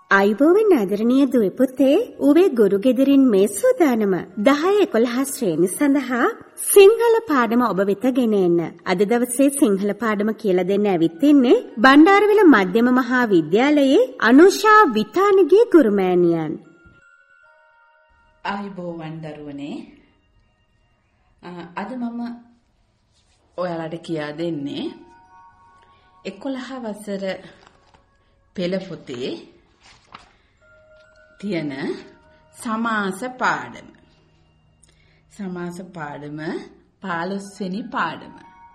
අයිබෝවෙන් ආදරණීය දුවේ පුතේ උවේ ගුරු ගෙදරින් මේ සූදානම 10-11 ශ්‍රේණි සඳහා සිංහල පාඩම ඔබ වෙත ගෙන එන්න. අද දවසේ සිංහල පාඩම කියලා දෙන්න ඇවිත් ඉන්නේ බණ්ඩාරවිල මධ්‍යම මහා විද්‍යාලයේ අනුෂා විතානගේ ගුරුමෑණියන්. අයිබෝවන් දරුවනේ. අද මම ඔයාලට කියා දෙන්නේ 11 වසර පෙළ පොතේ තියෙන සමාස පාඩම. සමාස පාඩම 15 වෙනි පාඩම.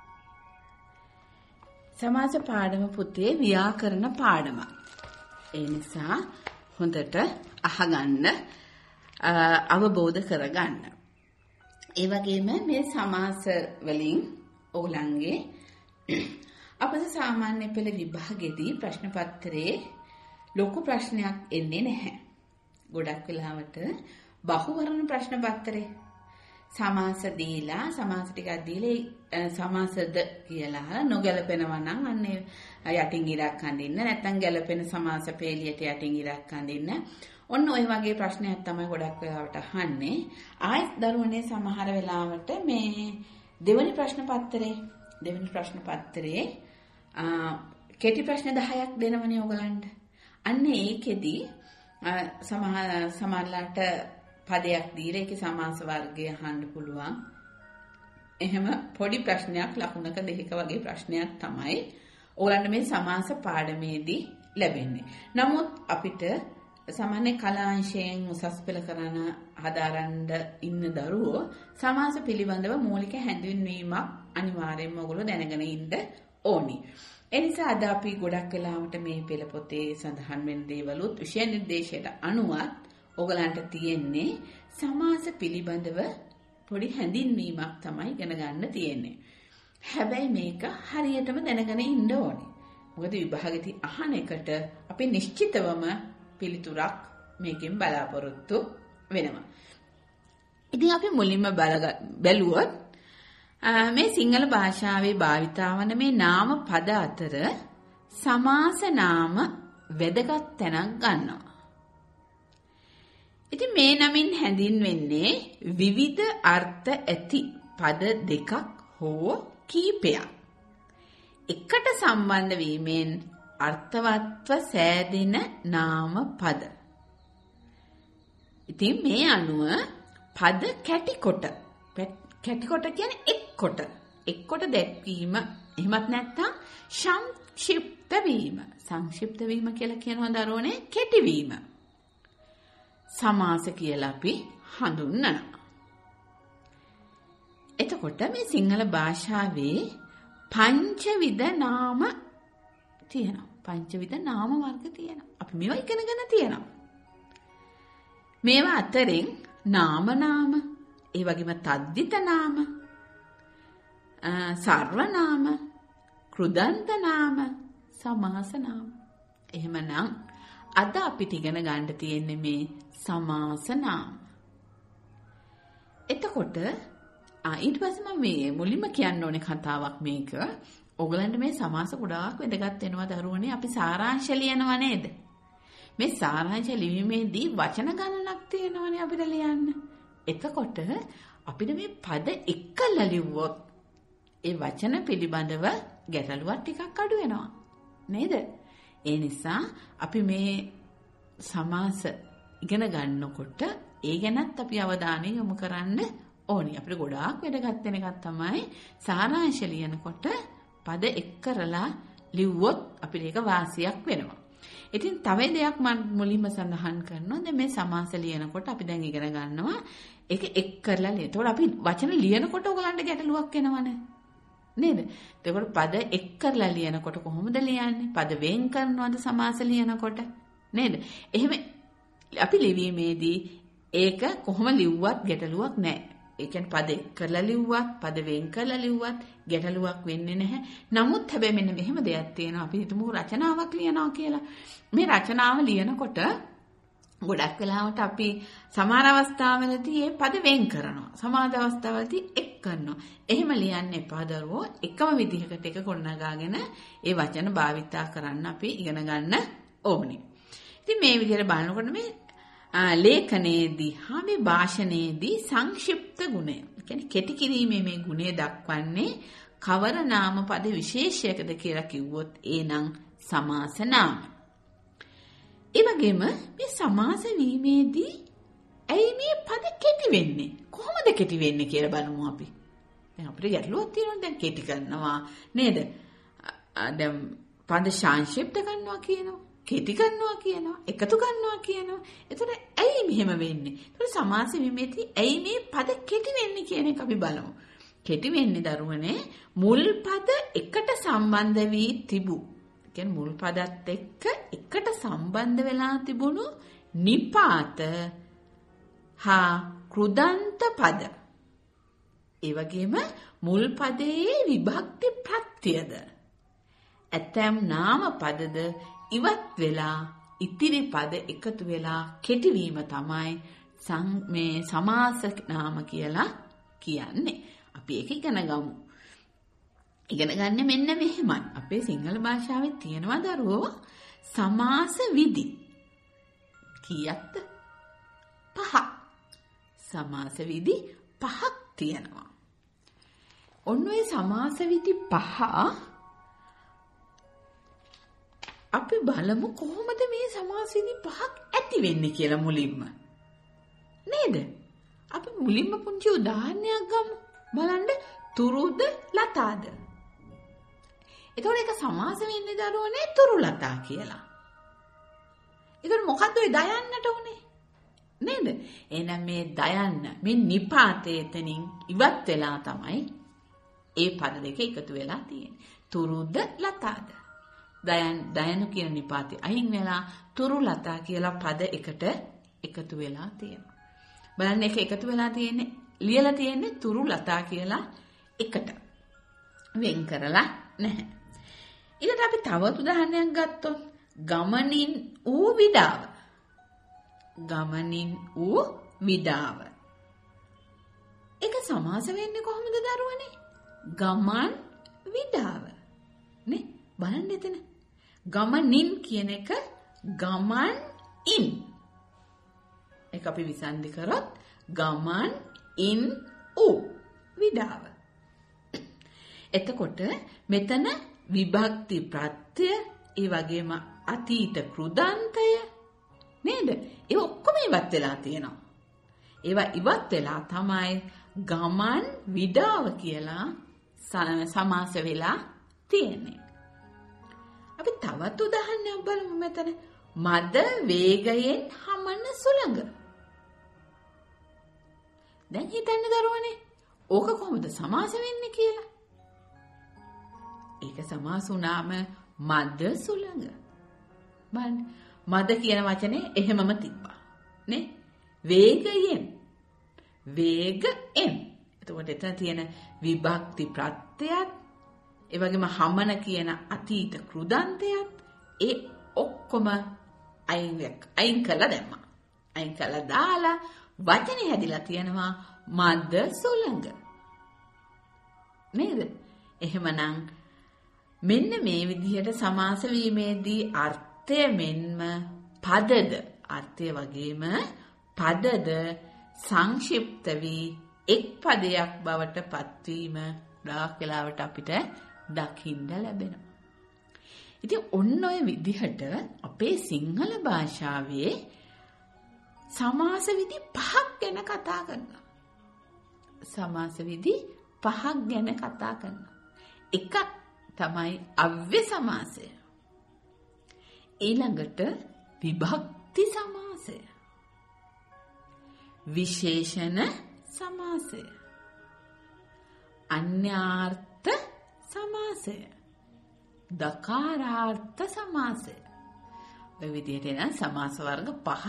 සමාස පාඩම පුතේ ව්‍යාකරණ පාඩම. ඒ නිසා හොඳට අහගන්න අවබෝධ කරගන්න. ඒ වගේම මේ සමාස වලින් ඕගලන්ගේ අපේ සාමාන්‍ය පෙළ විභාගෙදී ප්‍රශ්න පත්‍රයේ ලොකු ප්‍රශ්නයක් එන්නේ නැහැ. ගොඩක් වෙලාවට බහුවර්ණ ප්‍රශ්න පත්‍රේ සමාස දීලා සමාස ටිකක් දීලා සමාසද කියලා නොගැලපෙනවා නම් අන්නේ යටින් ඉරක් අඳින්න නැත්නම් ගැලපෙන සමාස පේලියට යටින් ඉරක් අඳින්න. ඔන්න ඔය වගේ ප්‍රශ්නයක් තමයි ගොඩක් වෙලාවට අහන්නේ. ආයෙත් දරුවනේ සමහර වෙලාවට මේ දෙවෙනි ප්‍රශ්න පත්‍රයේ කෙටි ප්‍රශ්න 10ක් දෙනවනේ ඔයගලන්ට. අන්න ඒකෙදි සමහරලාට පදයක් දීලා ඒකේ සමාස වර්ගය අහන්න පුළුවන්. එහෙම පොඩි ප්‍රශ්නයක් ලකුණක දෙකක වගේ ප්‍රශ්නයක් තමයි ඕගලන්ට මේ සමාස පාඩමේදී ලැබෙන්නේ. නමුත් අපිට සාමාන්‍ය කලාංශයෙන් උසස් පෙළ කරන හදාරන්න ඉන්න දරුවෝ සමාස පිළිබඳව මූලික හැඳින්වීමක් අනිවාර්යයෙන්ම ඔයගොල්ලෝ දැනගෙන ඉන්න ඕනි. එනිසා අද අපි ගොඩක් වෙලාවට මේ පෙළ පොතේ සඳහන් වෙන දේවලුත් විෂය නිර්දේශයට අනුවත් ඔයගලන්ට තියෙන්නේ සමාස පිළිබඳව පොඩි හැඳින්වීමක් තමයි ඉගෙන ගන්න තියෙන්නේ. හැබැයි මේක හරියටම දැනගෙන ඉන්න ඕනේ. මොකද විභාගෙදී අහන එකට අපි නිශ්චිතවම පිළිතුරක් මේකෙන් බලාපොරොත්තු වෙනවා. ඉතින් අපි මුලින්ම බැලුවොත් මේ සිංහල භාෂාවේ භාවිතා වන මේ නාම පද අතර සමාස නාම වැදගත් තැනක් ගන්නවා. ඉතින් මේ නමින් හැඳින්වෙන්නේ විවිධ අර්ථ ඇති පද දෙකක් හෝ කීපයක් එකට සම්බන්ධ වීමෙන් අර්ථවත්ව සෑදෙන නාම පද. ඉතින් මේ අනුව පද කැටිකොට කියන්නේ එක්කොට දැක්වීම. එහෙමත් නැත්නම් සංක්ෂිප්ත වීම. සංක්ෂිප්ත වීම කියලා කියනවා දරුවනේ කෙටිවීම. සමාස කියලා අපි හඳුන්වනවා. එතකොට මේ සිංහල භාෂාවේ පංචවිධ නාම තියෙනවා. පංචවිධ නාම වර්ග තියෙනවා. අපි මේවා ඉගෙනගෙන තියෙනවා. මේවා අතරින් නාම ඒ වගේම තද්දිත නාම, සර්වනාම, කෘදන්ත නාම, සමාස නාම. එහෙමනම් අද අපිට ඉගෙන ගන්න තියෙන්නේ මේ සමාස නාම. එතකොට ඊට පස්සේ මම මේ මුලින්ම කියන්න ඕනේ කතාවක් මේක. ඔයගලන්ට මේ සමාස ගොඩාක් වැදගත් වෙනවා දරුවනේ. අපි සාරාංශ ලියනවා නේද? මේ සාරාංශ ලිවීමේදී වචන ගණනක් තියෙනවනේ අපිට ලියන්න. එතකොට අපිට මේ පද එක්කලා ලිව්වොත් ඒ වචන පිළිබඳව ගැටලුවක් ටිකක් අඩු වෙනවා නේද? ඒ නිසා අපි මේ සමාස ඉගෙන ගන්නකොට ඒ ගැනත් අපි අවධානය යොමු කරන්න ඕනේ. අපිට ගොඩාක් වැදගත් වෙන එකක් තමයි සාරාංශ ලියනකොට පද එක් කරලා ලිව්වොත් අපිට ඒක වාසියක් වෙනවා. ඉතින් තව දෙයක් මම මුලින්ම සඳහන් කරනවා. දැන් මේ සමාස ලියනකොට අපි දැන් ඉගෙන ගන්නවා ඒක එක් කරලා ලියන. ඒතකොට අපි වචන ලියනකොට ඔයගලන්ට ගැටලුවක් එනවනේ. නේද? ඒතකොට පද එක් කරලා ලියනකොට කොහොමද ලියන්නේ? පද වෙන් කරනවද සමාස ලියනකොට? නේද? එහෙම අපි ලිවීමේදී ඒක කොහොම ලිව්වත් ගැටලුවක් නැහැ. ඒ කියන්නේ පද එක් කරලා ලිව්වත්, පද වෙන් කරලා ලිව්වත් ගැටලුවක් වෙන්නේ නැහැ. නමුත් හැබැයි මෙන්න මෙහෙම දෙයක් තියෙනවා. අපි හිතමු රචනාවක් ලියනවා කියලා. මේ රචනාව ලියනකොට ගොඩක් වෙලාවට අපි සමහර අවස්ථාවලදී මේ පද වෙන් කරනවා. සමහර අවස්ථාවලදී එක් කරනවා. එහෙම ලියන්න එපා දරුවෝ. එකම විදිහකට එක ගොඩනගාගෙන ඒ වචන භාවිතා කරන්න අපි ඉගෙන ගන්න ඕනේ. ඉතින් මේ විදිහට බලනකොට මේ ලේඛනයේදී මේ භාෂණයේදී සංක්ෂිප්ත ගුණය, කියන්නේ කෙටි කිරීමේ මේ ගුණය දක්වන්නේ කවර නාම පද විශේෂයකද කියලා කිව්වොත් එනම් සමාස නාම. ඒ වගේම මේ සමාස වීමේදී ඇයි මේ පද කෙටි වෙන්නේ? කොහොමද කෙටි වෙන්නේ කියලා බලමු අපි. දැන් අපිට ගැටලුවක් තියෙනවා. දැන් කෙටි කරනවා නේද? දැන් පද සංක්ෂිප්ත කරනවා කියනවා. කෙටි කරනවා කියනවා. එකතු කරනවා කියනවා. එතකොට ඇයි මෙහෙම වෙන්නේ? එතකොට සමාස වීමේදී ඇයි මේ පද කෙටි වෙන්නේ කියන එක අපි බලමු. කෙටි වෙන්නේ දරුවනේ මුල් පද එකට සම්බන්ධ වී තිබු. කියන්නේ මුල් පදත් එක්ක එකට සම්බන්ධ වෙලා තිබුණු නිපාත හා කෘදන්ත පද. ඒ වගේම මුල් පදයේ විභක්ති ප්‍රත්‍යයද ඇතැම් නාම පදද ඉවත් වෙලා ඉතිරි පද එකතු වෙලා කෙටි වීම තමයි මේ සමාස නාම කියලා කියන්නේ. අපි ඒක ඉගෙන ගමු. ඉගෙන ගන්න මෙන්න මෙහෙමයි. අපේ සිංහල භාෂාවේ තියෙනවා දරුවෝ සමාස විදි. කීයක්ද? 5. සමාස විදි 5ක් තියෙනවා. ඔන්න ඔය සමාස විදි 5 අපි බලමු කොහොමද මේ සමාස විදි 5ක් ඇති වෙන්නේ කියලා මුලින්ම. නේද? අපි මුලින්ම පුංචි උදාහරණයක් ගමු. බලන්න තුරුද ලතාද. එතකොට ඒක සමාස වෙන්නේ දරුවනේ තුරු ලතා කියලා. එතකොට මොකද්ද ඔය දයන්නට උනේ? නේද? එහෙනම් මේ දයන්න මේ නිපාතේ එතනින් ඉවත් වෙලා තමයි ඒ පද දෙක එකතු වෙලා තියෙන්නේ. තුරුද ලතාද. දයනු කියන නිපාතේ අයින් වෙලා තුරු ලතා කියලා පද එකට එකතු වෙලා තියෙනවා. බලන්න ඒක එකතු වෙලා තියෙන්නේ ලියලා තියෙන්නේ තුරු ලතා කියලා එකට. වෙන් කරලා නැහැ. ඊට අපි තවත් උදාහරණයක් ගත්තොත් ගමනින් ඌ විඩාව. ගමනින් ඌ විඩාව. ඒක සමාස වෙන්නේ කොහොමද දරුවනේ? ගමන් විඩාව. නේ? බලන්න එතන. ගමනින් කියන එක ගමන් ඉන්. ඒක අපි විසන්ධි කරොත් ගමන් ඉන් ඌ විඩාව. එතකොට මෙතන විභක්ති ප්‍රත්‍ය ඒ වගේම අතීත කෘදන්තය නේද? ඒ ඔක්කොම ඉවත් වෙලා තියෙනවා. ඒවා ඉවත් වෙලා තමයි ගමන් විඩාව කියලා සමාස වෙලා තියෙන්නේ. අපි තවත් උදාහරණයක් බලමු මෙතන. මද වේගයෙන් හමන සුළඟ. දැන් හිතන්න දරුවනේ. ඕක කොහොමද සමාස වෙන්නේ කියලා? ඒක සමාස වුණාම මද සුළඟ. බලන්න මද කියන වචනේ එහෙමම තිබ්බා. නේ? වේගයෙන්. වේගයෙන්. එතකොට එතන තියෙන විභක්ති ප්‍රත්‍යයත් ඒ වගේම හමන කියන අතීත කෘදන්තයත් ඒ ඔක්කොම අයින් කළා දැම්මා. අයින් කළා දාලා වචනේ හැදිලා තියෙනවා මද සුළඟ. නේද? එහෙමනම් මෙන්න මේ විදිහට සමාස වීමේදී අර්ථය මෙන්ම පදද අර්ථය වගේම පදද සංක්ෂිප්ත වී එක් පදයක් බවට පත්වීම ගොඩාක් වෙලාවට අපිට දකින්න ලැබෙනවා. ඉතින් ඔන්න ඔය විදිහට අපේ සිංහල භාෂාවේ සමාස විදි 5ක් ගැන කතා කරනවා. සමාස විදි 5ක් ගැන කතා කරනවා. එකක් තමයි අව්‍ය සමාසය. ඊළඟට විභක්ති සමාසය. විශේෂණ සමාසය. අන්‍යාර්ථ සමාසය. දකාරාර්ථ සමාසය. ඔය විදිහට එන සමාස වර්ග 5ක්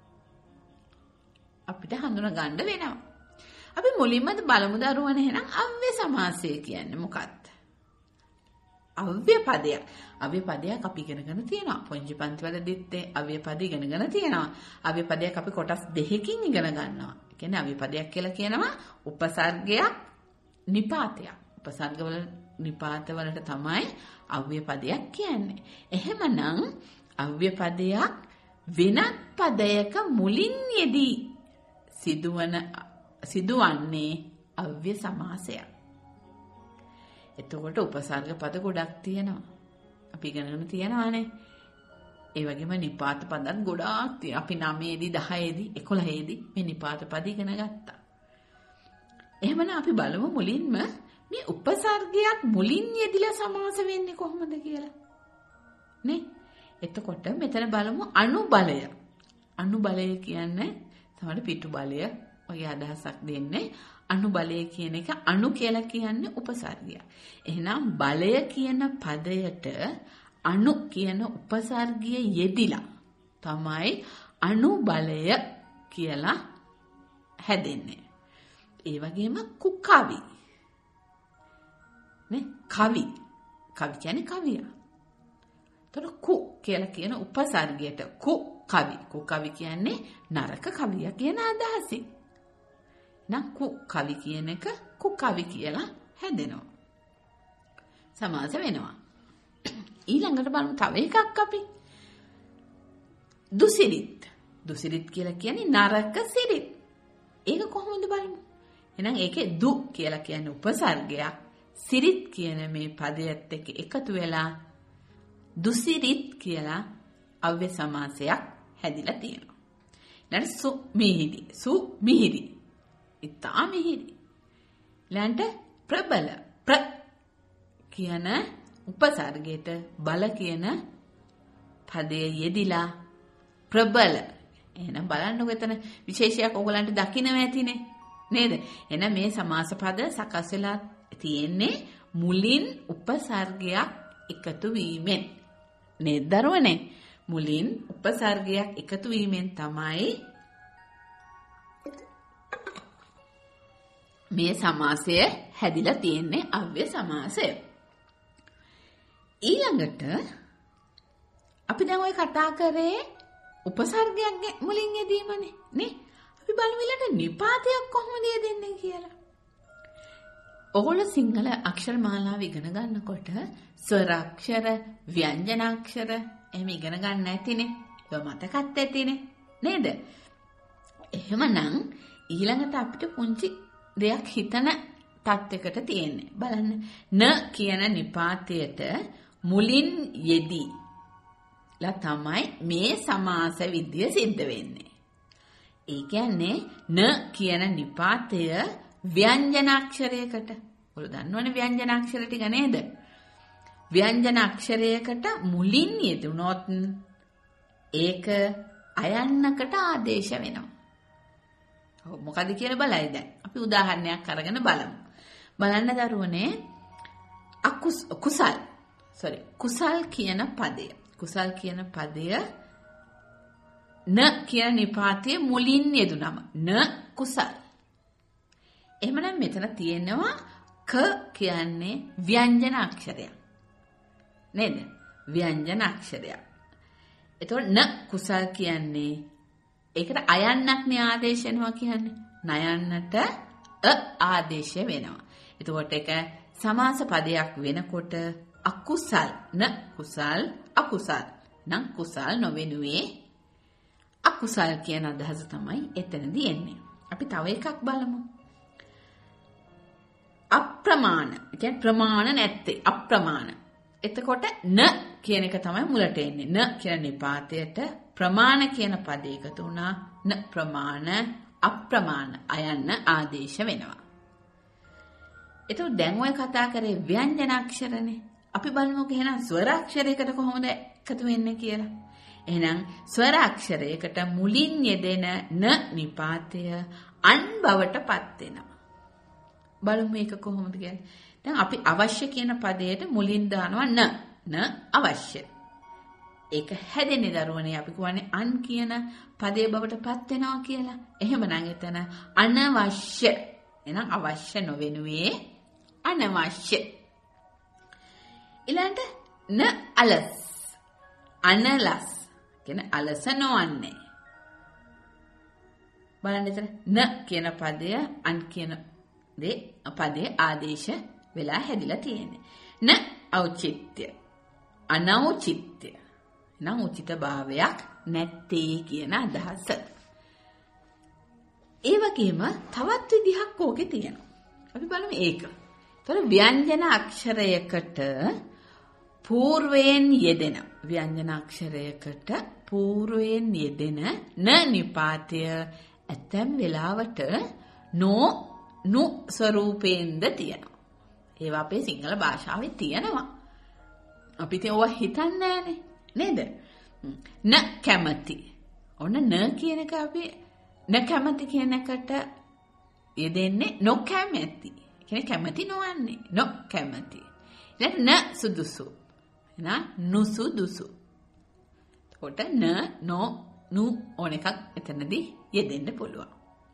අපිට හඳුනා ගන්න වෙනවා. අපි මුලින්ම බලමු දරුවනේ එහෙනම් අව්‍ය සමාසය කියන්නේ මොකක්ද? අව්‍ය පදයක්. අව්‍ය පදයක් අපි ඉගෙනගෙන තියෙනවා. පොන්ජි පන්තිවලදීත් අව්‍ය පද ඉගෙනගෙන තියෙනවා. අව්‍ය පදයක් අපි කොටස් දෙකකින් ඉගෙන ගන්නවා. ඒ කියන්නේ අව්‍ය පදයක් කියලා කියනවා උපසර්ගයක් නිපාතයක්. උපසර්ගවල නිපාතවලට තමයි අව්‍ය පදයක් කියන්නේ. එහෙමනම් අව්‍ය පදයක් වෙනත් පදයක මුලින් යෙදී සිදුවන්නේ අව්‍ය සමාසයක්. එතකොට උපසර්ග පද ගොඩක් තියෙනවා. අපි ඉගෙනගෙන තියෙනවානේ. ඒ වගේම නිපාත පදත් ගොඩාක් තියෙනවා. අපි 9ේදී 10ේදී 11ේදී මේ නිපාත පද ඉගෙන ගත්තා. එහෙමනම් අපි බලමු මුලින්ම මේ උපසර්ගයක් මුලින් යෙදිලා සමාස වෙන්නේ කොහොමද කියලා. නේ? එතකොට මෙතන බලමු අනුබලය. අනුබලය කියන්නේ තමයි පිටු බලය වගේ අදහසක් දෙන්නේ. අනුබලය කියන එක අනු කියලා කියන්නේ උපසර්ගය. එහෙනම් බලය කියන පදයට අනු කියන උපසර්ගය යෙදිලා තමයි අනුබලය කියලා හැදෙන්නේ. ඒ වගේම කුකවි. නේ? කවි. කවි කියන්නේ කවිය. තොර කු කියලා කියන උපසර්ගයට කු කවි. කු කවි කියන්නේ නරක කවිය කියන අදහසින්. නම් කු කවි කියන එක කු කවි කියලා හැදෙනවා. සමාස වෙනවා. ඊළඟට බලමු තව එකක් අපි. දුසිරිත්. දුසිරිත් කියලා කියන්නේ නරක සිරිත්. ඒක කොහොමද බලමු. එහෙනම් ඒකේ දු කියලා කියන්නේ උපසර්ගයක්. සිරිත් කියන මේ පදයට එක්ක එකතු වෙලා දුසිරිත් කියලා අව්‍ය සමාසයක් හැදිලා තියෙනවා. ඊළඟට සු මිහිරි. සු මිහිරි. ඉතා මිහිරි. ඊළඟට ප්‍රබල. ප්‍ර කියන උපසර්ගයට බල කියන පදයේ යෙදිලා ප්‍රබල. එහෙනම් බලන්නකො එතන විශේෂයක් ඔයගලන්ට දකින්න ඇතිනේ. නේද? එහෙනම් මේ සමාස පද සකස් වෙලා තියෙන්නේ මුලින් උපසර්ගයක් එකතු වීමෙන්. නේද දරුවනේ? මුලින් උපසර්ගයක් එකතු වීමෙන් තමයි මේ සමාසය හැදිලා තියෙන්නේ අව්‍ය සමාසය. ඊළඟට අපි දැන් ඔය කතා කරේ උපසර්ගයක් මුලින් යෙදීමනේ නේ. අපි බලමු ඊළඟට නිපාතයක් කොහොමද යෙදෙන්නේ කියලා. ඔයගොල්ලෝ සිංහල අක්ෂර මාලාව ඉගෙන ගන්නකොට ස්වරාක්ෂර, ව්‍යංජනාක්ෂර එහෙම ඉගෙන ගන්න ඇතිනේ. ඒක මතකත් ඇතිනේ. නේද? එහෙමනම් ඊළඟට අපිට පුංචි දෙයක් හිතන තත්යකට තියෙන්නේ. බලන්න. න කියන නිපාතයට මුලින් යෙදී ලා තමයි මේ සමාස විද්‍ය සිද්ධ වෙන්නේ. ඒ කියන්නේ න කියන නිපාතය ව්‍යංජනාක්ෂරයකට. ඔයාලා දන්නවනේ ව්‍යංජනාක්ෂර ටික නේද? ව්‍යංජනාක්ෂරයකට මුලින් යෙදුනොත් ඒක අයන්නකට ආදේශ වෙනවා. මොකද කියලා බලයි දැන්. අපි උදාහරණයක් අරගෙන බලමු. බලන්න දරුවනේ කුසල් කියන පදය. කුසල් කියන පදය න කියන නිපාතයේ මුලින් යෙදුනම න කුසල්. එහෙමනම් මෙතන තියෙනවා ක කියන්නේ ව්‍යංජන අක්ෂරයක්. නේද? ව්‍යංජන අක්ෂරයක්. එතකොට න කුසල් කියන්නේ ඒකට අයන්නක් නේ ආදේශ වෙනවා කියන්නේ. නයන්නට ආදේශ වෙනවා. එතකොට ඒක සමාස පදයක් වෙනකොට අකුසල් න කුසල් අකුසල් නම් කුසල් නොවෙනුවේ අකුසල් කියන අදහස තමයි එතනදී එන්නේ. අපි තව එකක් බලමු. අප්‍රමාණ. කියන්නේ ප්‍රමාණ නැත්තේ අප්‍රමාණ. එතකොට න කියන එක තමයි මුලට එන්නේ. න කියන නිපාතයට ප්‍රමාණ කියන පදේ එකතු වුණා. න ප්‍රමාණ අප්‍රමාණ අයන්න ආදේශ වෙනවා. එතකොට දැන් ඔය කතා කරේ ව්‍යංජනාක්ෂරනේ. අපි බලමුකෝ එහෙනම් ස්වරාක්ෂරයකට කොහොමද එකතු වෙන්නේ කියලා. එහෙනම් ස්වරාක්ෂරයකට මුලින් යෙදෙන න නිපාතය අන් බවට පත් වෙනවා. බලමු මේක කොහොමද කියන්නේ. දැන් අපි අවශ්‍ය කියන පදයට මුලින් දානවා න අවශ්‍ය. ඒක හැදෙන්නේ දරුවනේ අපි කියන්නේ අන් කියන පදයේ බවට පත් වෙනවා කියලා. එහෙමනම් එතන අනවශ්‍ය. එහෙනම් අවශ්‍ය නොවෙනුවේ අනවශ්‍ය. ඊළඟට න අලස්. අනලස්. කියන අලස නොවන්නේ. බලන්න එතන න කියන පදය අන් කියන පදේ ආදේශ වෙලා හැදිලා තියෙන්නේ. න ඖචිත්‍ය. අනෞචිත්‍ය. නම් උචිත භාවයක් නැත්තේ කියන අදහස. ඒ වගේම තවත් විදිහක් ඕකේ තියෙනවා. අපි බලමු ඒක. ඒතර ව්‍යංජන අක්ෂරයකට పూర్වයෙන් යෙදෙන න නිපාතය ඇතැම් වෙලාවට නු ස්වරූපයෙන්ද තියෙනවා. ඒවා අපේ සිංහල භාෂාවේ තියෙනවා. අපි ඒවා හිතන්නේ නැහනේ නේද? න කැමති. ඔන්න න කියන එක අපි න කැමති කියන එකට යෙදෙන්නේ නොකැමැති. කියන්නේ කැමති නොවන්නේ. නොකැමති. ඊළඟ න සුදුසු. එහෙනම් නුසුදුසු. එතකොට න නු ඕන එකක් එතනදී යෙදෙන්න පුළුවන්.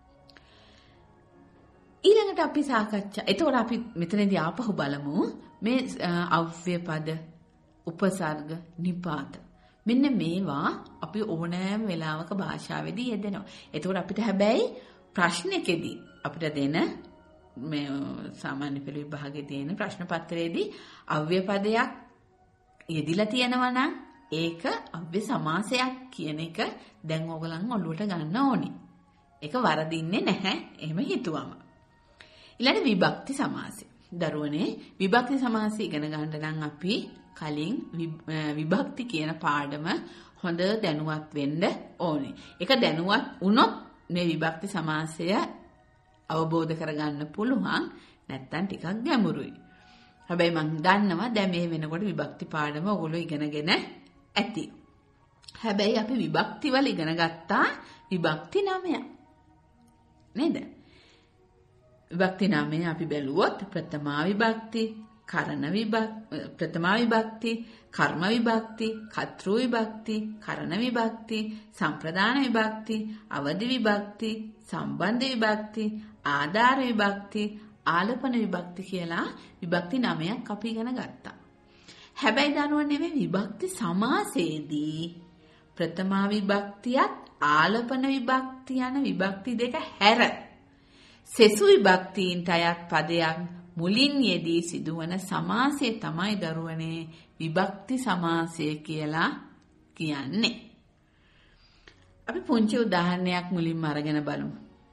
ඊළඟට අපි සාකච්ඡා. එතකොට අපි මෙතනදී ආපහු බලමු මේ අව්‍ය පද, උපසර්ග, නිපාත. මෙන්න මේවා අපි ඕනෑම වෙලාවක භාෂාවේදී යෙදෙනවා. එතකොට අපිට හැබැයි ප්‍රශ්නකෙදී අපිට දෙන මේ සාමාන්‍ය පෙළ විභාගයේ තියෙන ප්‍රශ්න පත්‍රයේදී අව්‍ය පදයක් යෙදිලා තියෙනවා නම් ඒක අව්‍ය සමාසයක් කියන එක දැන් ඕගලන් ඔළුවට ගන්න ඕනේ. ඒක වරදින්නේ නැහැ එහෙම හිතුවම. ඊළඟ විභක්ති සමාසය. දරුවනේ විභක්ති සමාසය ඉගෙන ගන්න නම් අපි කලින් විභක්ති කියන පාඩම හොඳ දැනුවත් වෙන්න ඕනේ. ඒක දැනුවත් වුණොත් මේ විභක්ති සමාසය අවබෝධ කරගන්න පුළුවන්. නැත්තම් ටිකක් ගැඹුරුයි. හැබැයි මම දන්නවා දැන් මේ වෙනකොට විභක්ති පාඩම ඔයගොල්ලෝ ඉගෙනගෙන ඇති. හැබැයි අපි විභක්ති වල ඉගෙන ගත්තා විභක්ති 9. නේද? විභක්ති 9 අපි බැලුවොත් ප්‍රථමා විභක්ති, කරණ විභක්ති, ප්‍රථමා විභක්ති, කර්ම විභක්ති, කර්තෘ විභක්ති, කරණ විභක්ති, සම්ප්‍රදාන විභක්ති, අවදි විභක්ති, සම්බන්ධ විභක්ති, ආධාර විභක්ති, ආලපන විභක්ති කියලා විභක්ති 9ක් අපි ඉගෙන ගත්තා. හැබැයි දරුවනේ මේ විභක්ති සමාසයේදී ප්‍රථමා විභක්තියත් ආලපන විභක්ති යන විභක්ති දෙක හැර සෙසු විභක්තියින්ට අයත් පදයක් මුලින් යෙදී සිදුවන සමාසය තමයි දරුවනේ විභක්ති සමාසය කියලා කියන්නේ. අපි පුංචි උදාහරණයක් මුලින්ම අරගෙන බලමු.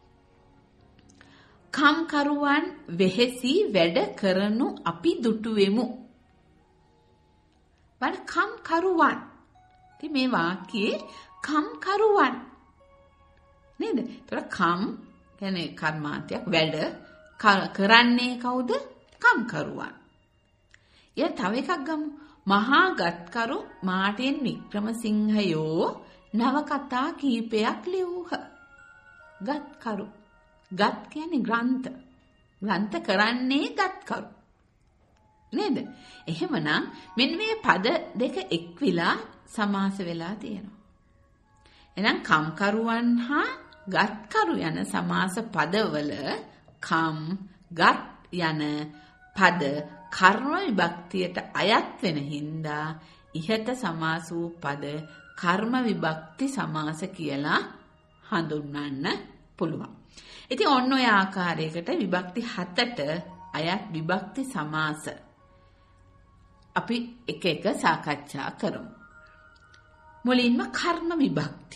කම්කරුවන් වෙහෙසි වැඩ කරනු අපි දුටුවෙමු. බලන්න කම්කරුවන්. ඉතින් මේ වාක්‍යයේ කම්කරුවන් නේද? ඒතර කම් කියන්නේ කර්මාන්තයක් වැඩ කරන්නේ කවුද? කම්කරුවන්. ඊය තව එකක් ගමු. මහා ගත්කරු මාර්ටින් වික්‍රමසිංහයෝ නවකතා කීපයක් ලියූහ. ගත්කරු. ගත් කියන්නේ ග්‍රන්ථ. ග්‍රන්ථ කරන්නේ ගත්කරු. නේද? එහෙමනම් මෙන්න මේ පද දෙක එක්විලා සමාස වෙලා තියෙනවා. එහෙනම් කම්කරුවන් හා ගත්කරු යන සමාස පදවල කම් ගත් යන පද කර්ම විභක්තියට අයත් වෙන හින්දා ඉහත සමාස වූ පද කර්ම විභක්ති සමාස කියලා හඳුන්වන්න පුළුවන්. ඉතින් ඔන්න ඔය ආකාරයකට විභක්ති 7ට අයත් විභක්ති සමාස අපි එක එක සාකච්ඡා කරමු. මුලින්ම කර්ම විභක්ති.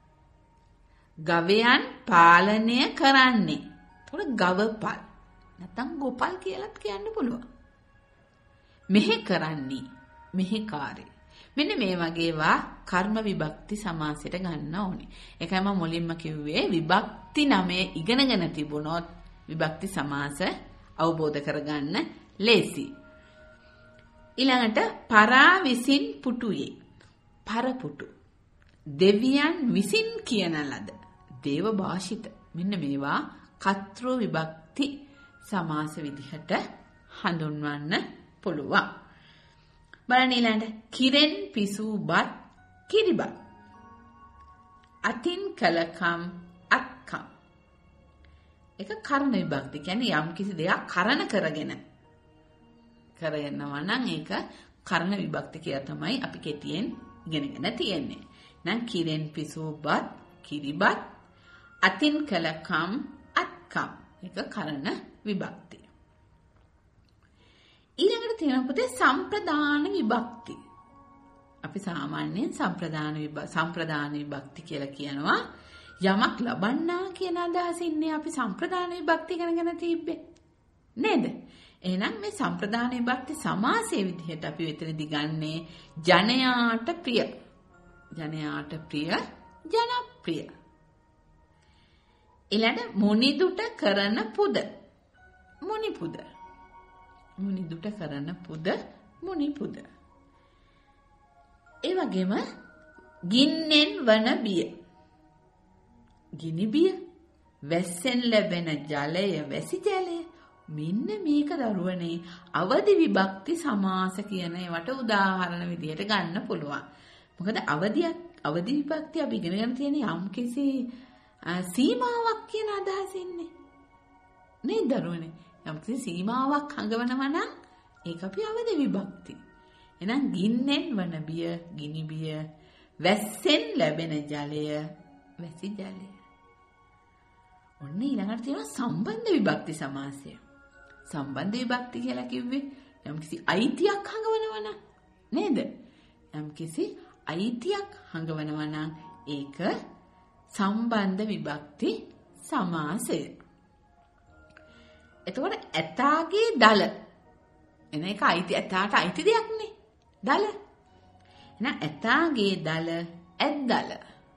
ගවයන් පාලනය කරන්නේ. ඒතකොට ගවපල් නැත්නම් ගෝපල් කියලාත් කියන්න පුළුවන්. මෙහෙ කරන්නේ මෙහෙකාරී. මෙන්න මේ වගේවා කර්ම විභක්ති සමාසයට ගන්න ඕනේ. ඒකයි මම මුලින්ම කිව්වේ විභක්ති 9 ඉගෙනගෙන තිබුණොත් විභක්ති සමාස අවබෝධ කරගන්න ලේසි. ඊළඟට පරා විසින් පුටුයේ. පරපුටු. දෙවියන් විසින් කියන ලද. දේව භාෂිත. මෙන්න මේවා කර්තෘ විභක්ති සමාස විදිහට හඳුන්වන්න පුළුවන්. බලන්න ඊළඟට කිරෙන් පිසූබත් කිරිබත්. අතින් කලකම් අත්කම්. ඒක කර්ම විභක්ති. කියන්නේ යම් කිසි දෙයක් කරන කරගෙන කරගෙනවා නම් ඒක කර්ම විභක්ති කියලා තමයි අපි කෙටියෙන් ඉගෙනගෙන තියෙන්නේ. නම් කිරෙන් පිසූබත් කිරිබත් අතින් කලකම් අත්කම්. ඒක කරන විභක්ති. ඊළඟට තියෙන පොතේ සම්ප්‍රදාන විභක්ති. අපි සාමාන්‍යයෙන් සම්ප්‍රදාන විභක්ති කියලා කියනවා. යමක් ලබන්නා කියන අදහසින්නේ අපි සම්ප්‍රදාන විභක්ති ගැන තිබ්බේ. නේද? එහෙනම් මේ සම්ප්‍රදාන විභක්ති සමාසයේ විදිහට අපි වෙතනදී ගන්නේ ජනයාට ප්‍රිය. ජනයාට ප්‍රිය, ජනප්‍රිය. ඊළඟ මුනිදුට කරන පුද. මුනි පුද. මුනිදුට කරන පුද, මුනි පුද. ඒ වගේම ගින්නෙන් වන බිය. ගිනි බිය. වැස්සෙන් ලැබෙන ජලය, වැසි ජලය. මෙන්න මේක දරුවනේ අවදි විභක්ති සමාස කියන ඒවට උදාහරණ විදිහට ගන්න පුළුවන්. මොකද අවදි විභක්ති අපි ඉගෙන ගන්න තියෙන යම්කිසි සීමාවක් කියන අදහස ඉන්නේ. නේද දරුවනේ? යම්කිසි සීමාවක් හඟවනවා නම් ඒක අපි අවදි විභක්ති. එහෙනම් ගින්නෙන් වන බිය, ගිනි බිය, වැස්සෙන් ලැබෙන ජලය, වැසි ජලය. ඔන්න ඊළඟට තියෙනවා සම්බන්ධ විභක්ති සමාසය. සම්බන්ධ විභක්ති කියලා කිව්වේ යම්කිසි අයිතියක් හඟවනවා නම් නේද? යම්කිසි අයිතියක් හඟවනවා නම් ඒක සම්බන්ධ විභක්ති සමාසය. එතකොට ඇතාගේ දල එන එක ඇතාට අයිති දෙයක් නේ. දල. එහෙනම් ඇතාගේ දල ඇද්දල.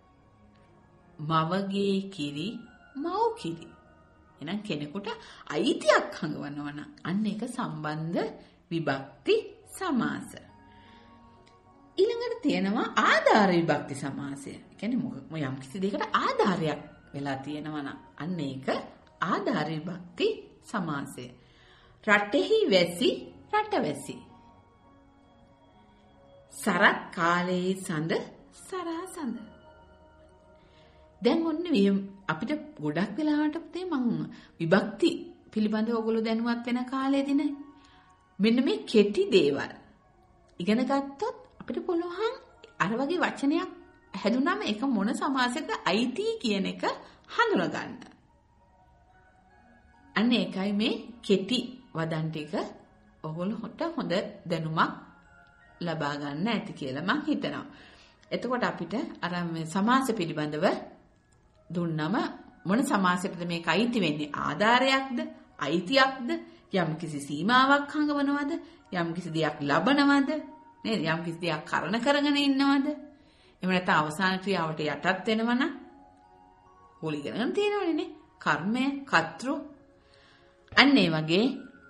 මවගේ කිරි මව් කිරි. එහෙනම් කෙනෙකුට අයිතියක් හඟවනවා නම් අන්න ඒක සම්බන්ධ විභක්ති සමාස. ඊළඟට තියෙනවා ආධාර විභක්ති සමාසය. කියන්නේ යම් කිසි දෙයකට ආධාරයක් වෙලා තියෙනවා නම් අන්න ඒක ආධාර විභක්ති සමාසය. රටෙහි වැසි රටවැසි. සරත් කාලයේ සඳ සරා සඳ. දැන් ඔන්න අපිට ගොඩක් වෙලාවට මම විභක්ති පිළිබඳව ඔයගොල්ලෝ දැනුවත් වෙන කාලේදී මෙන්න මේ කෙටි දේවල් ඉගෙන ගත්තොත් අපිට පුළුවන් අර වගේ වචනයක් හැදුනම ඒක මොන සමාසයකද අයිති කියන එක හඳුනා ගන්න. අන්න ඒකයි මේ කෙටි වදන් ටික ඔයගොල්ලෝට හොඳ දැනුමක් ලබා ගන්න ඇති කියලා මම හිතනවා. එතකොට අපිට අර මේ සමාස පිළිබඳව දුන්නම මොන සමාසයකද මේක අයිති වෙන්නේ? ආධාරයක්ද? අයිතියක්ද? යම් කිසි සීමාවක් හංගවනවද? යම් කිසි දෙයක් ලබනවද? නේද? යම් කිසි දෙයක් කරන කරගෙන ඉන්නවද? එහෙම නැත්නම් අවසාන ක්‍රියාවට යටත් වෙනවනම් හොලි ගණන් තියෙනවනේ නේ. කර්මය, කර්තෘ. අන්න ඒ වගේ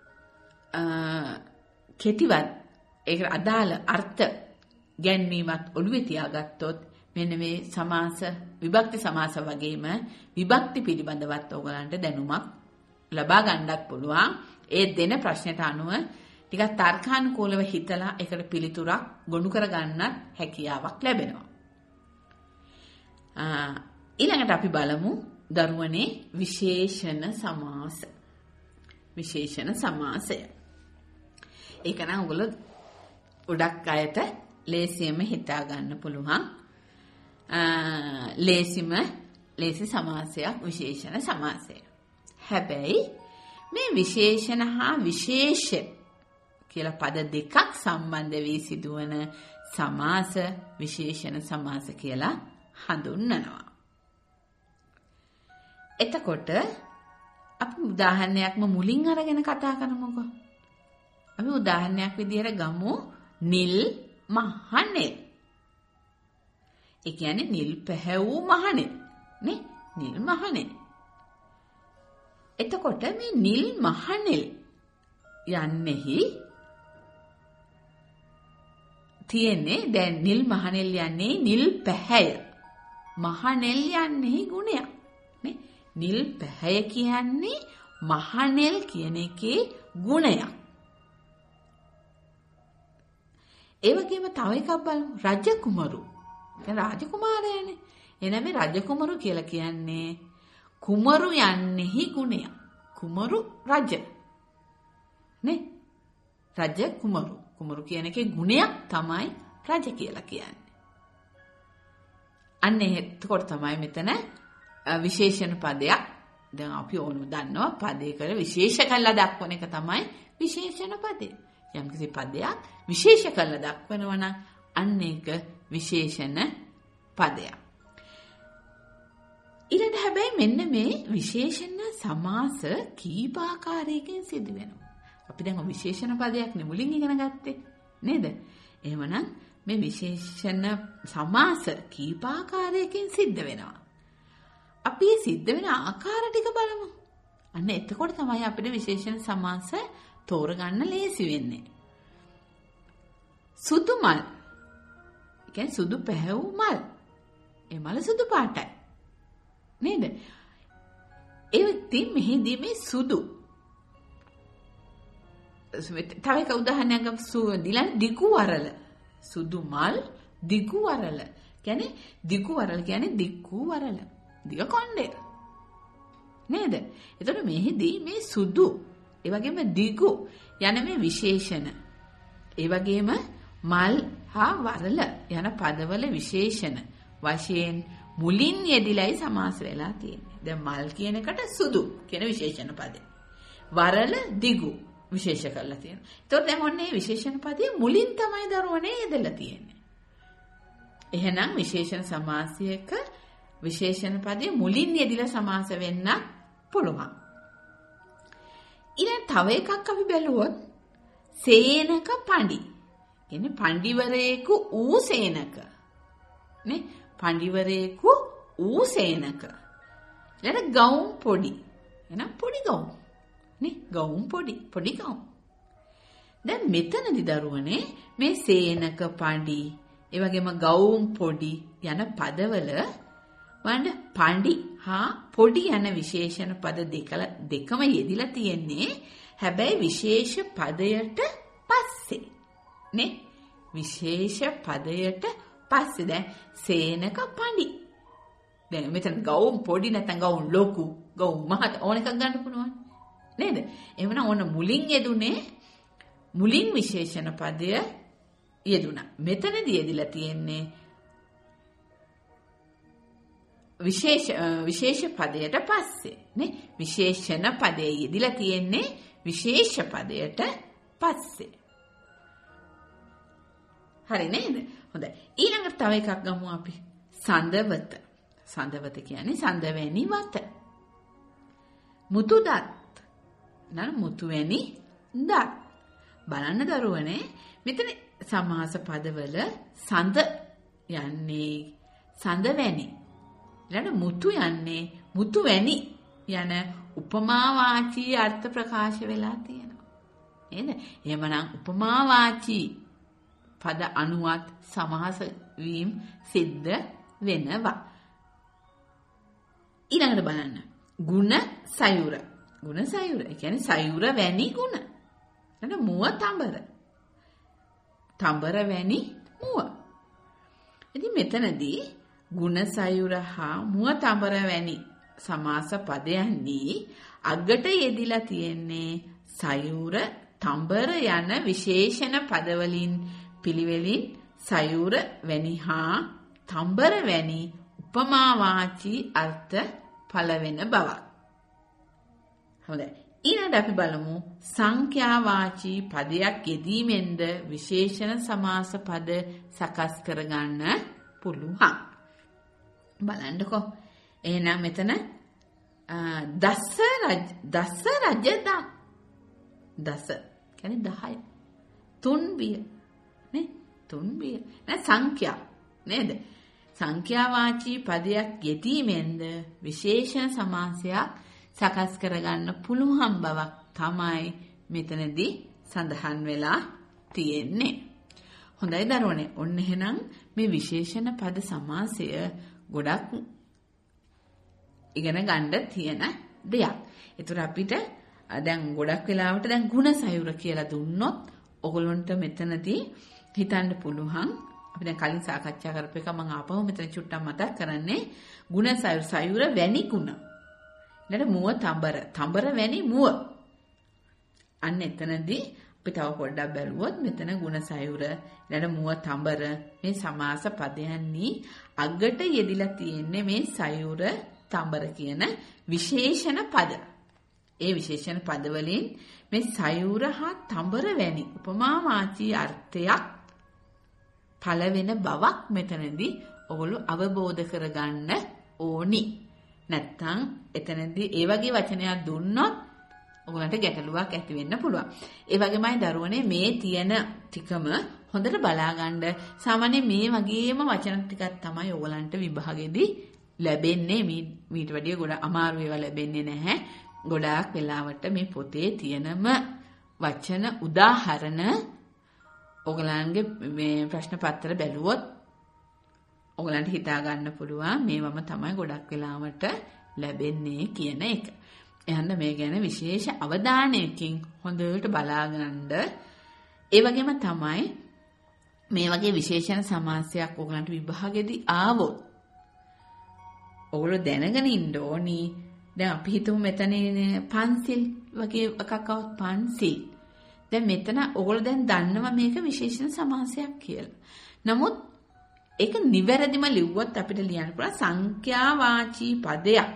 කෙටිවත් ඒකට අදාළ අර්ථ ගැන්වීමත් ඔළුවේ තියාගත්තොත් මෙන්න මේ සමාස විභක්ති සමාස වගේම විභක්ති පිළිබඳවත් ඔයගලන්ට දැනුමක් ලබා ගන්නත් පුළුවන්. ඒ දෙන ප්‍රශ්නට අනුව ටිකක් තර්කානුකූලව හිතලා ඒකට පිළිතුරක් ගොනු කර ගන්නත් හැකියාවක් ලැබෙනවා. ඊළඟට අපි බලමු දරුවනේ විශේෂණ සමාස. විශේෂණ සමාසය. ඒක නම් ඔයගොල්ලෝ ගොඩක් අයට ලේසියෙන්ම හිතා ගන්න පුළුවන්. ලේසි සමාසයක් විශේෂණ සමාසය. හැබැයි මේ විශේෂණ හා විශේෂ කියලා පද දෙකක් සම්බන්ධ වී සිදුවන සමාස විශේෂණ සමාස කියලා හඳුන්වනවා. එතකොට අපි උදාහරණයක්ම මුලින් අරගෙන කතා කරමුකෝ. අපි උදාහරණයක් විදිහට ගමු නිල් මහනෙල්. ඒ කියන්නේ නිල් පැහැවූ මහනෙල් නේ? නිල් මහනෙල්. එතකොට මේ නිල් මහනෙල් යන්නේහි තියෙන්නේ දැන් නිල් මහනෙල් යන්නේ නිල් පැහැය. මහනෙල් යන්නේ ගුණයක් නේ? නිල් පැහැය කියන්නේ මහනෙල් කියන එකේ ගුණයක්. ඒ වගේම තව එකක් බලමු රජකුමරු. කියන්නේ රාජකුමාරයානේ. එහෙනම් මේ රජකුමරු කියලා කියන්නේ කුමරු යන්නේහි ගුණයක්. කුමරු රජ. නේ? රජ කුමරු. කුමරු කියන එකේ ගුණයක් තමයි රජ කියලා කියන්නේ. අන්න එතකොට තමයි මෙතන විශේෂණ පදයක්. දැන් අපි ඕනම දන්නවා පදයකට විශේෂ කළා දක්වන එක තමයි විශේෂණ පදය. යම්කිසි පදයක් විශේෂ කළා දක්වනවා නම් අන්න ඒක විශේෂණ පදයක්. ඊළඟ හැබැයි මෙන්න මේ විශේෂණ සමාස කීපාකාරයකින් සිදු වෙනවා. අපි දැන් විශේෂණ පදයක් නේ මුලින් ඉගෙන ගත්තේ නේද? එහෙමනම් මේ විශේෂණ සමාස කීපාකාරයකින් සිද්ධ වෙනවා. අපි මේ සිද්ධ වෙන ආකාර ටික බලමු. අන්න එතකොට තමයි අපිට විශේෂණ සමාස තෝරගන්න ලේසි වෙන්නේ. සුදු මල්. ඒ කියන්නේ සුදු පැහැවු මල්. ඒ මල සුදු පාටයි. නේද? ඒ වෙද්දී මෙහිදී මේ සුදු. තව එක උදාහරණයක් ගමු. දිගු වරල. සුදු මල් දිගු වරල. කියන්නේ දිගු වරල කියන්නේ දිගු වරල. දිග කොණ්ඩේ. නේද? එතකොට මෙහිදී මේ සුදු ඒ වගේම දිගු යන මේ විශේෂණ ඒ වගේම මල් හා වරල යන පදවල විශේෂණ වශයෙන් මුලින් යෙදිලයි සමාස වෙලා තියෙන්නේ. දැන් මල් කියන එකට සුදු කියන විශේෂණ පදේ. වරල දිගු විශේෂ කරලා තියෙනවා. ඒතකොට දැන් ඔන්නේ විශේෂණ පදේ මුලින් තමයි දරුවනේ යෙදලා තියෙන්නේ. එහෙනම් විශේෂණ සමාසයක විශේෂණ පදේ මුලින් යෙදිලා සමාස වෙන්න පුළුවන්. ඊළඟ තව එකක් අපි බැලුවොත් සේනක පඬි. කියන්නේ පඬිවරයෙකු ඌ සේනක. නේ? පඬිවරයෙකු ඌ සේනක. ඊළඟ ගවුම් පොඩි. එහෙනම් පොඩි ගවුම්. නේ? ගවුම් පොඩි. පොඩි ගවුම්. දැන් මෙතනදි දරුවනේ මේ සේනක පඬි ඒ වගේම ගවුම් පොඩි යන පදවල වන්න පඬි හා පොඩි යන විශේෂණ පද දෙකම යෙදිලා තියෙන්නේ. හැබැයි විශේෂ පදයට පස්සේ. නේ? විශේෂ පදයට පස්සේ දැන් සේනක පඬි. දැන් මෙතන ගවුම් පොඩි නැත්නම් ගවුම් ලොකු ගවුම් මහත ඕන එකක් ගන්න පුළුවන්. නේද? එහෙනම් ඕන මුලින් යෙදුනේ මුලින් විශේෂණ පදය යෙදුණා. මෙතනදී යෙදිලා තියෙන්නේ විශේෂ පදයට පස්සේ නේ විශේෂණ පදයේ යෙදිලා තියෙන්නේ විශේෂ පදයට පස්සේ. හරි නේද? හොඳයි. ඊළඟට තව එකක් ගමු අපි. සඳවත. සඳවත කියන්නේ සඳවැනි වත. මුතුදත්. නේද? මුතුවැනි දත්. බලන්න දරුවනේ මෙතන සමාස පදවල සඳ යන්නේ සඳවැනි. ඊළඟ මුතු යන්නේ මුතුවැනි යන උපමාවාචී අර්ථ ප්‍රකාශ වෙලා තියෙනවා. නේද? එහෙමනම් උපමාවාචී පද අනුවත් සමාස වීම සිද්ධ වෙනවා. ඊළඟට බලන්න. ගුණ සයුර. ගුණ සයුර. ඒ කියන්නේ සයුර වැනි ගුණ. නේද? මුව තඹර. තඹර වැනි මුව. ඉතින් මෙතනදී ගුණ සයුර හා මුව තඹර වැනි සමාස පදයන්දී අගට යෙදිලා තියෙන්නේ සයුර තඹර යන විශේෂණ පදවලින් පිළිවෙලින් සයුර වැනි හා තඹර වැනි උපමාවාචී අර්ථ පළ වෙන බවක්. හොඳයි. ඊළඟට අපි බලමු සංඛ්‍යාවාචී පදයක් යෙදීමෙන්ද විශේෂණ සමාස පද සකස් කරගන්න පුළුවන්. බලන්නකෝ. එහෙනම් මෙතන දස රජදම්. දස කියන්නේ 10. තුන්බිය. නේ? තුන්බිය. නැත්නම් සංඛ්‍යා. නේද? සංඛ්‍යාවාචී පදයක් යෙදීමෙන්ද විශේෂණ සමාසයක් සකස් කරගන්න පුළුවන් බවක් තමයි මෙතනදී සඳහන් වෙලා තියෙන්නේ. හොඳයි දරුවනේ. ඔන්න එහෙනම් මේ විශේෂණ පද සමාසය ගොඩක් ඉගෙන ගන්න තියෙන දෙයක්. ඒතර අපිට දැන් ගොඩක් වෙලාවට දැන් ගුණ සයුර කියලා දුන්නොත් ඔයගොල්ලන්ට මෙතනදී හිතන්න පුළුවන්. අපි දැන් කලින් සාකච්ඡා කරපු එක මම ආපහු මෙතන චුට්ටක් මතක් කරන්නේ. ගුණ සයුර වැනි ගුණ. ඊළඟ මුව තඹර වැනි මුව. අන්න එතනදී අපි තව පොඩ්ඩක් බැලුවොත් මෙතන ගුණ සයුර ඊළඟ මුව තඹර මේ සමාස පදයන්හි අගට යෙදිලා තියෙන්නේ මේ සයුර තඹර කියන විශේෂණ පද. ඒ විශේෂණ පද වලින් මේ සයුර හා තඹර වැනි උපමාවාචී අර්ථයක් පළ වෙන බවක් මෙතනදී ඔයගොල්ලෝ අවබෝධ කරගන්න ඕනි. නැත්තම් එතනදී ඒ වගේ වචනයක් දුන්නොත් ඔයගලන්ට ගැටලුවක් ඇති වෙන්න පුළුවන්. ඒ වගේමයි දරුවනේ මේ තියෙන ටිකම හොඳට බලාගන්න. සාමාන්‍යයෙන් මේ වගේම වචන ටිකක් තමයි ඔයගලන්ට විභාගෙදී ලැබෙන්නේ. මීට වැඩිය ගොඩක් අමාරු ඒවා ලැබෙන්නේ නැහැ. ගොඩාක් වෙලාවට මේ පොතේ තියෙනම වචන උදාහරණ ඔයගලන්ගේ මේ ප්‍රශ්න පත්‍ර බැලුවොත් ඔයගලන්ට හිතා ගන්න පුළුවන් මේවම තමයි ගොඩක් වෙලාවට ලැබෙන්නේ කියන එක. එහෙනම් මේ ගැන විශේෂ අවධානයකින් හොඳට බලාගන්න. ඒ වගේම තමයි මේ වගේ විශේෂණ සමාසයක් ඔයගලන්ට විභාගෙදී ආවොත් ඔයගොල්ලෝ දැනගෙන ඉන්න ඕනි. දැන් අපි හිතමු මෙතන පන්සිල් වගේ එකක් આવොත් පන්සිල්. දැන් මෙතන ඔයගොල්ලෝ දැන් දන්නවා මේක විශේෂණ සමාසයක් කියලා. නමුත් ඒක නිවැරදිම ලිව්වොත් අපිට ලියන්න පුළුවන් සංඛ්‍යාවාචී පදයක්.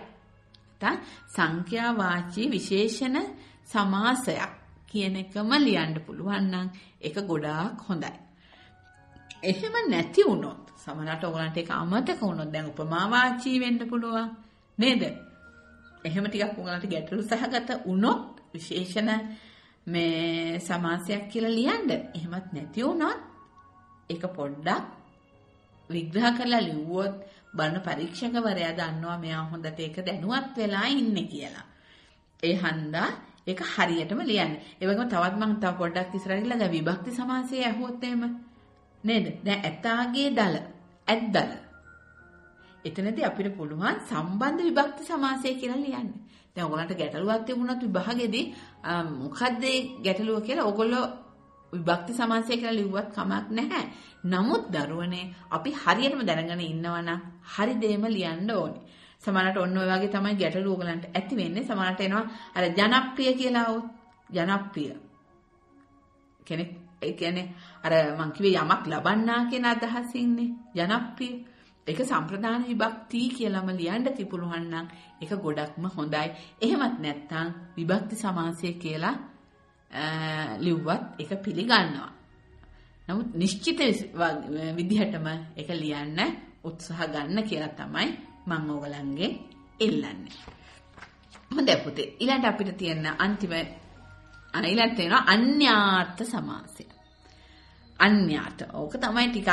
සංඛ්‍යාවාචී විශේෂණ සමාසයක් කියන එකම ලියන්න පුළුවන් නම් ඒක ගොඩාක් හොඳයි. එහෙම නැති වුණොත් සමහරවිට ඔයගලන්ට ඒක අමතක වුණොත් දැන් උපමාවාචී වෙන්න පුළුවන් නේද? එහෙම ටිකක් ඔයගලන්ට ගැටලු සහගත වුණොත් විශේෂණ මේ සමාසයක් කියලා ලියන්න. එහෙමත් නැති වුණොත් ඒක පොඩ්ඩක් විග්‍රහ කරලා ලිව්වොත් බලන පරීක්ෂකවරයා දන්නවා මෙයා හොඳට ඒක දැනුවත් වෙලා ඉන්නේ කියලා. ඒ හන්දා ඒක හරියටම ලියන්න. ඒ වගේම තවත් මම තව පොඩ්ඩක් ඉස්සරහට ගිහලා දැන් විභක්ති සමාසය ඇහුවොත් එහෙම නේද? දැන් ඇතාගේ දල ඇද්දල. එතනදී අපිට පුළුවන් සම්බන්ධ විභක්ති සමාසය කියලා ලියන්න. දැන් ඔයගලන්ට ගැටලුවක් තිබුණත් විභාගෙදී මොකද්ද ගැටලුව කියලා ඔයගොල්ලෝ විභක්ති සමාසය කියලා ලිව්වත් කමක් නැහැ. නමුත් දරුවනේ අපි හරියටම දැනගෙන ඉන්නවනම් හරි දෙයම ලියන්න ඕනේ. සමහරවිට ඔන්න ඔය වගේ තමයි ගැටලුව ඔයගලන්ට ඇති වෙන්නේ. සමහරවිට එනවා අර ජනප්‍රිය කියලා આવොත් ජනප්‍රිය කෙනෙක් ඒ කියන්නේ අර මං කිව්වේ යමක් ලබන්නා කියන අදහසින්නේ ජනප්‍රිය. ඒක සම්ප්‍රදාන විභක්ති කියලාම ලියන්න තිබුණාන් නම් ඒක ගොඩක්ම හොඳයි. එහෙමත් නැත්නම් විභක්ති සමාසය කියලා ලිව්වත් ඒක පිළිගන්නවා. නමුත් නිශ්චිත විදිහටම ඒක ලියන්න උත්සාහ ගන්න කියලා තමයි මම ඕගලන්ගේ ඉල්ලන්නේ. හොඳයි පුතේ. ඊළඟට අපිට තියෙන අන්තිම ඊළඟට තියෙනවා අන්‍යාර්ථ සමාසය. අන්‍යාර්ථ. ඕක තමයි ටිකක්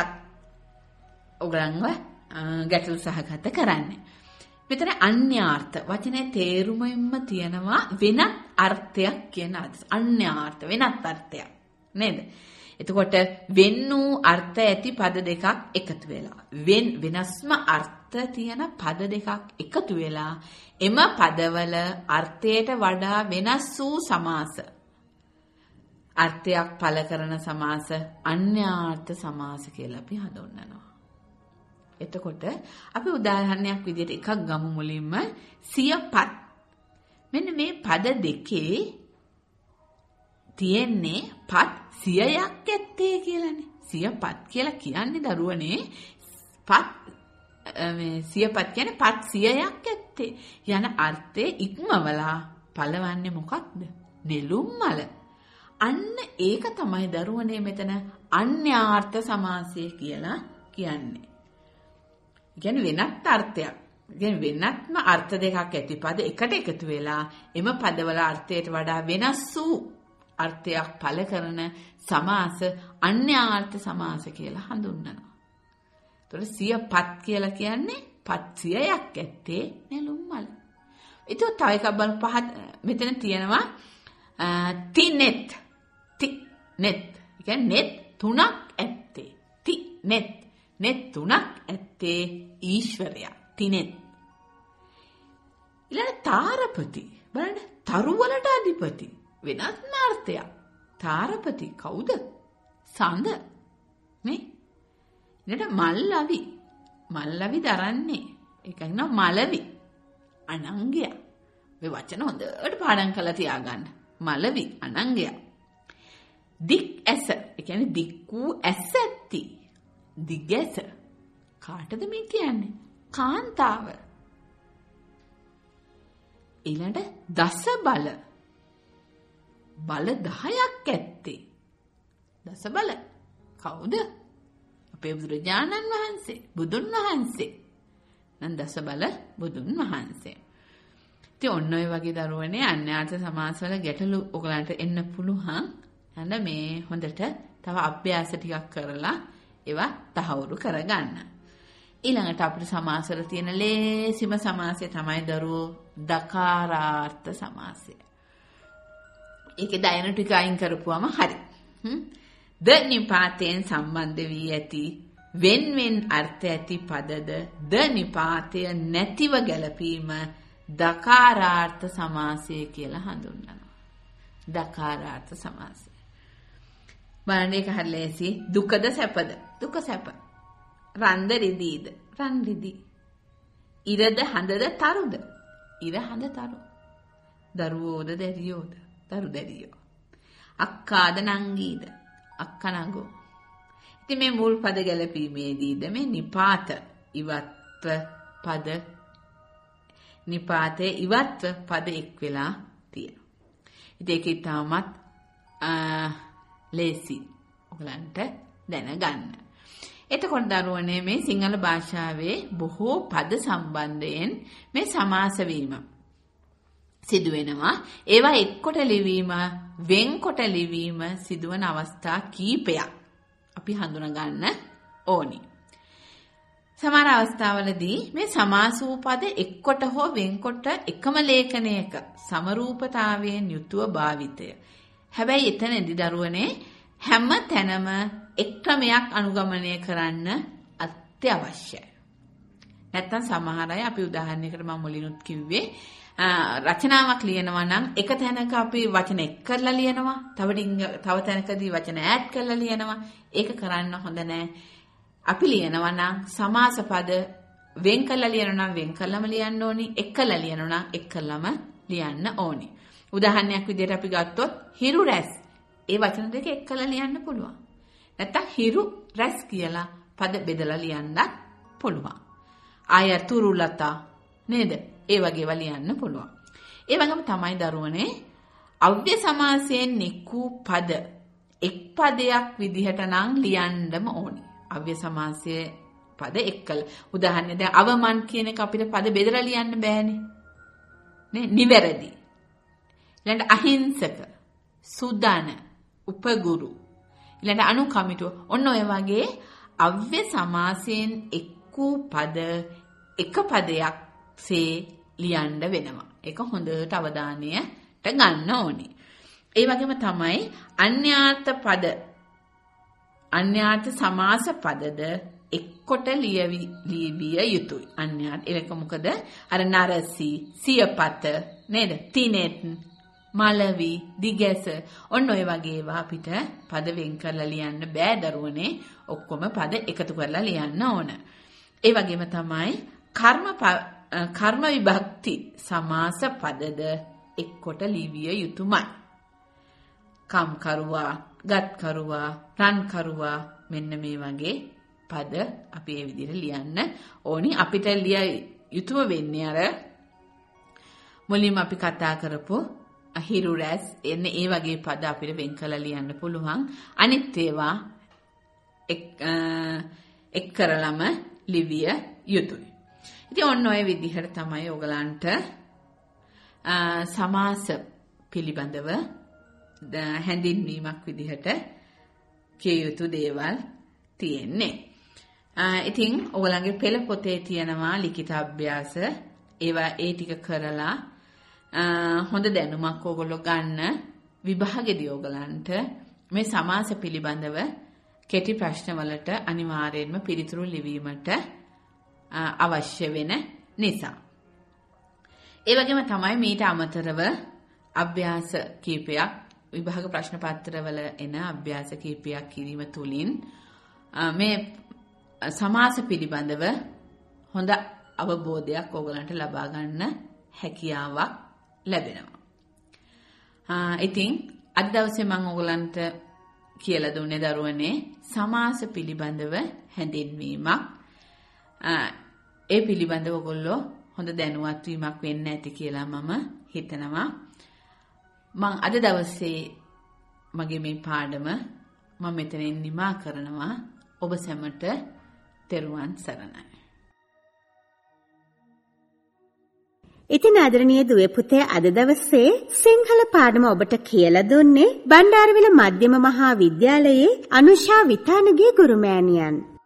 ඕගලන්ව ගැටළු සහගත කරන්නේ. මෙතන අන්‍යාර්ථ වචනේ තේරුමෙන්ම තියෙනවා වෙනත් අර්ථයක් කියන අදහස. අන්‍යාර්ථ වෙනත් අර්ථයක් නේද? එතකොට වෙන් වූ අර්ථ ඇති පද දෙකක් එකතු වෙලා වෙනස්ම අර්ථ තියෙන පද දෙකක් එකතු වෙලා එම පදවල අර්ථයට වඩා වෙනස් වූ සමාස අර්ථයක් පළ කරන සමාස අන්‍යාර්ථ සමාස කියලා අපි හඳුන්වනවා. එතකොට අපි උදාහරණයක් විදිහට එකක් ගමු මුලින්ම සියපත්. මෙන්න මේ පද දෙකේ තියෙන්නේ පත් 100ක් ඇත්තේ කියලානේ. සියපත් කියලා කියන්නේ දරුවනේ පත් මේ සියපත් කියන්නේ පත් 100ක් ඇත්තේ යන අර්ථයේ ඉක්මවලා පළවන්නේ මොකක්ද? නෙළුම් මල. අන්න ඒක තමයි දරුවනේ මෙතන අන්‍යාර්ථ සමාසය කියලා කියන්නේ. කියන්නේ වෙනත් අර්ථයක්. කියන්නේ වෙනත්ම අර්ථ දෙකක් ඇති පද එකට එකතු වෙලා එම පදවල අර්ථයට වඩා වෙනස් වූ අර්ථයක් පළ කරන සමාස අන්‍යාර්ථ සමාස කියලා හඳුන්වනවා. ඒතකොට සියපත් කියලා කියන්නේ පත් 100ක් ඇත්තේ නෙළුම් මල. ඒක තව එකක් බලන්න පහ මෙතන තියෙනවා තිනෙත් නෙත්. ඒ කියන්නේ නෙත් තුනක් ඇත්තේ. නෙත් තුනක් ඇත්තේ ඊශ්වරයා තිනෙත්. ඊළඟ තාරපති බලන්න තරුවලට අධිපති වෙනත්ම අර්ථයක්. තාරපති කවුද? සඳ මේ ඊට මල්ලවි දරන්නේ ඒක නෝ මලවි අනංගය. මේ වචන හොඳට පාඩම් කරලා තියාගන්න. මලවි අනංගය. දික් ඇස ඒ කියන්නේ දික් වූ ඇස ඇති. දිගැස කාටද මේ කියන්නේ? කාන්තාව. ඊළඟ දස බල 10ක් ඇත්තේ. දස බල කවුද? අපේ බුදුරජාණන් වහන්සේ, බුදුන් වහන්සේ. නන්දස බල බුදුන් වහන්සේ. ඉතින් ඔන්න ඔය වගේ දරුවනේ අන්‍යාර්ථ සමාසවල ගැටලු ඔයගලන්ට එන්න පුළුවන්. යන්න මේ හොඳට තව අභ්‍යාස ටිකක් කරලා ඒවා තහවුරු කරගන්න. ඊළඟට අපිට සමාසවල තියෙන ලේසිම සමාසය තමයි දරුවෝ දකාරාර්ථ සමාසය. ඒකේ දයන ටික අයින් කරපුවම හරි. ද නිපාතයෙන් සම්බන්ධ වී ඇති වෙන් අර්ථ ඇති පදද ද නිපාතය නැතිව ගැලපීම දකාරාර්ථ සමාසය කියලා හඳුන්වනවා. දකාරාර්ථ සමාසය. බලන්න ඒක හරිය ලේසි. දුකද සැපද? දුක සැප. රන්ද රිදීද? රන් රිදී. ඉරද හඳද තරුද? ඉර හඳ තරු. දරුවෝද දැරියෝද? දරු දැරියෝ. අක්කාද නංගීද? අක්ක නංගෝ. ඉතින් මේ මුල් පද ගැලපීමේදීද මේ නිපාත ඉවත්ව පද නිපාතේ ඉවත්ව පද එක් වෙලා තියෙනවා. ඉතින් ඒක ඉතාමත් ලේසි ඔයගලන්ට දැනගන්න. එතකොට දරුවනේ මේ සිංහල භාෂාවේ බොහෝ පද සම්බන්ධයෙන් මේ සමාස වීම සිදු වෙනවා. ඒවා එක්කොට ලිවීම, වෙන්කොට ලිවීම සිදුවන අවස්ථා කීපයක් අපි හඳුනා ගන්න ඕනි. සමහර අවස්ථාවලදී මේ සමාස වූ පද එක්කොට හෝ වෙන්කොට එකම ලේඛනයක සමරූපතාවයෙන් යුතුව භාවිතය. හැබැයි එතනදී දරුවනේ හැම තැනම එක් ක්‍රමයක් අනුගමනය කරන්න අත්‍යවශ්‍යයි. නැත්තම් සමහර අය අපි උදාහරණයකට මම මුලිනුත් කිව්වේ රචනාවක් ලියනවා නම් එක තැනක අපි වචන එක් කරලා ලියනවා, තව තැනකදී වචන ඈඩ් කරලා ලියනවා. ඒක කරන්න හොඳ නැහැ. අපි ලියනවා නම් සමාස පද වෙන් කරලා ලියනවා නම් වෙන් කරලම ලියන්න ඕනි, එක් කරලා ලියනවා නම් එක් කරලම ලියන්න ඕනි. උදාහරණයක් විදිහට අපි ගත්තොත් හිරු රැස්. ඒ වචන දෙක එක් කරලා ලියන්න පුළුවන්. නැත්තම් හිරු රැස් කියලා පද බෙදලා ලියන්නත් පුළුවන්. ආයතුරු ලතා නේද? ඒ වගේව ලියන්න පුළුවන්. ඒ වගේම තමයි දරුවනේ අව්‍ය සමාසයෙන් නිකූ පද එක් පදයක් විදිහට නම් ලියන්නම ඕනි. අව්‍ය සමාසයේ පද එක්කල. උදාහරණයක් දැන් අවමන් කියන එක අපිට පද බෙදලා ලියන්න බෑනේ. නේ? නිවැරදි. ඊළඟ අහිංසක, සුදාන, උපගුරු. ඊළඟ අනුකමිටුව. ඔන්න ඔය වගේ අව්‍ය සමාසයෙන් එක්කූ පද එක පදයක් සේ ලියන්න වෙනවා. ඒක හොඳට අවධානයට ගන්න ඕනේ. ඒ වගේම තමයි අන්‍යාර්ථ සමාස පදද එක්කොට ලියවිය යුතුයි. අන්‍යාර්ථ ඒක මොකද? අර නරසි, සියපත නේද? තිනෙත්, මලවි, දිගැස ඔන්න ඔය වගේ ඒවා අපිට පද වෙන් කරලා ලියන්න බෑ දරුවනේ. ඔක්කොම පද එකතු කරලා ලියන්න ඕන. ඒ වගේම තමයි කර්ම විභක්ති සමාස පදද එක්කොට ලිවිය යුතුමයි. කම් කරුවා, ගත් කරුවා, රන් කරුවා මෙන්න මේ වගේ පද අපි මේ විදිහට ලියන්න ඕනි. අපිට ලිය යුතුම වෙන්නේ අර මුලින්ම අපි කතා කරපු හිරු රැස් එන්නේ ඒ වගේ පද අපිට වෙන් කරලා ලියන්න පුළුවන්. අනිත් ඒවා එක් කරලම ලිවිය යුතුයි. ඉතින් ඔන්න ඔය විදිහට තමයි ඔයගලන්ට සමාස පිළිබඳව හැඳින්වීමක් විදිහට කිය යුතු දේවල් තියෙන්නේ. ඉතින් ඔයගලගේ පෙළ පොතේ තියෙනවා ලිඛිත අභ්‍යාස. ඒවා ඒ ටික කරලා හොඳ දැනුමක් ඔයගොල්ලෝ ගන්න. විභාගෙදී ඔයගලන්ට මේ සමාස පිළිබඳව කෙටි ප්‍රශ්න වලට අනිවාර්යයෙන්ම පිළිතුරු ලිවීමට අවශ්‍ය වෙන නිසා. ඒ වගේම තමයි මීට අමතරව අභ්‍යාස කීපයක් විභාග ප්‍රශ්න පත්‍රවල එන අභ්‍යාස කීපයක් කිරීම තුලින් මේ සමාස පිළිබඳව හොඳ අවබෝධයක් ඕගලන්ට ලබා ගන්න හැකියාවක් ලැබෙනවා. ඉතින් අද දවසේ මම ඕගලන්ට කියලා දුන්නේ දරුවනේ සමාස පිළිබඳව හැඳින්වීමක්. ඒ පිළිබඳව ඔයගොල්ලෝ හොඳ දැනුවත් වීමක් වෙන්න ඇති කියලා මම හිතනවා. මම අද දවසේ මගේ මේ පාඩම මම මෙතනින් නිමා කරනවා. ඔබ සැමට තෙරුවන් සරණයි. ඉතින් ආදරණීය දුවේ පුතේ අද දවසේ සිංහල පාඩම ඔබට කියලා දුන්නේ බණ්ඩාරවිල මධ්‍යම මහා විද්‍යාලයේ අනුෂා විතානගේ ගුරුමෑණියන්.